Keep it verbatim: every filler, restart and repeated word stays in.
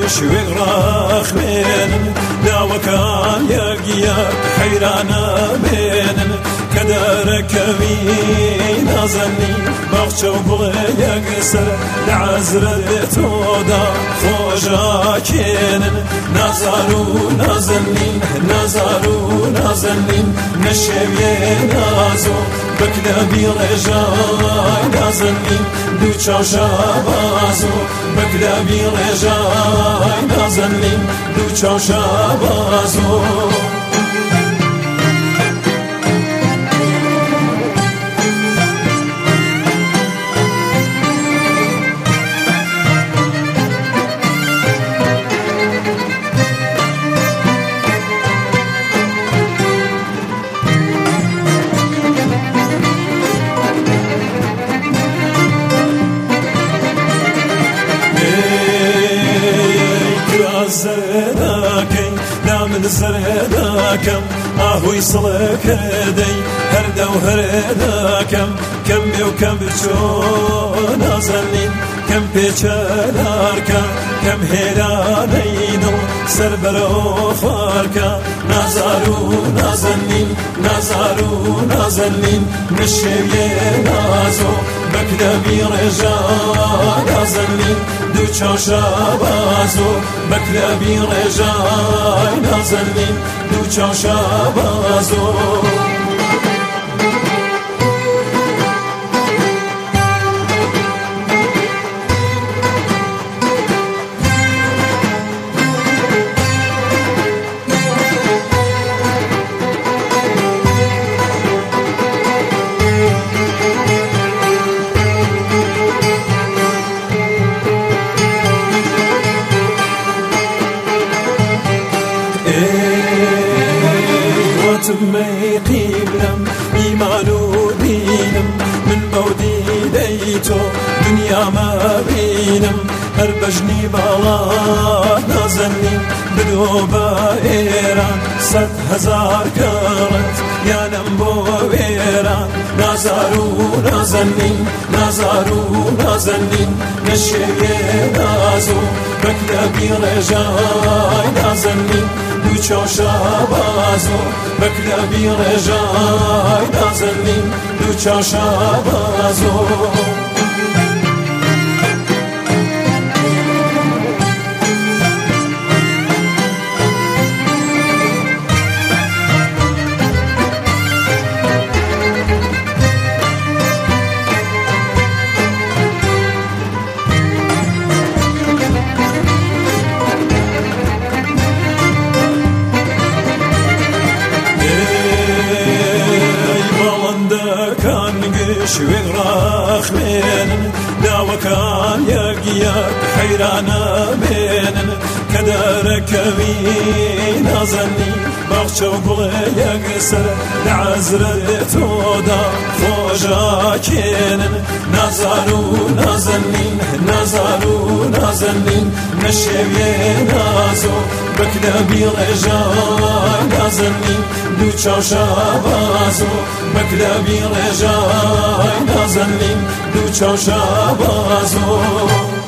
شوي راخ بينن داوكان يقيا حيرانا بينن كدارك مين أظني بغشو بغي يقسر لعزر تودا خوجا كينن نظرو نظنين نظرو نظنين نشوي نازو بكلابي رجاي نظنين دو چاشا بازو بكلابي رجاي نظنين دو چاشا بازو زرداكي لا من زرداكم اهوي صلك هدي هردا وهرداكم كم بيو كم بچو نازلين كم بيچلاركا كم هيرانينو سربرو فاركا نازارو نازلين نازارو نازلين مشي نازو بكلابي رجاء نازلين دو چاشا بازو بكلابي رجاء نازلين دو چاشا بازو ما قيمم إيمان ودينم من بودي ديتو دنيا ما بينم هربجني بالا نازلين بدوبا إيران صد هزار كارت يا نمبو إيران نازارو نازلين نازارو نازلين نشي نازو بكلابي رجاي نازلين دو چاشا بازو بكلابي رجاي نازلين دو چاشا بازو شوي راخ بينن داوكان يقيا حيرانا بينن كدارك مين أظني بغشو بغي يقسر لعزر تودا خوجا كينن نظرو نظنين نظرو نظنين نشوي نازو بكلابي رجاي نظنين دو چاشا بازو بكلابي رجاي نازلين دو چاشا بازو